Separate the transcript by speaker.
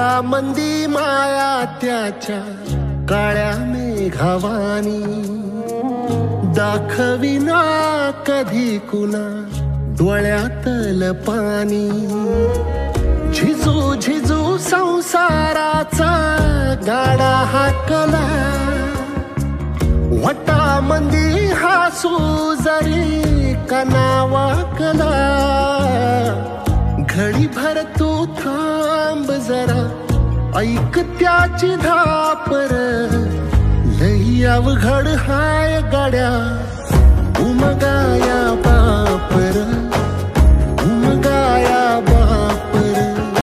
Speaker 1: मंदी माया त्याच्या काळ्या मेघावानी, दाखविना कधी कुणा डोळ्यातल पाणी। झिजू झिजू संसाराचा गाडा हाकला, वटा मंदी हासू जरी कना वाकला। घडी भर तू थांब जरा, ऐक त्याची धापर, लई अवघड हाय गड्या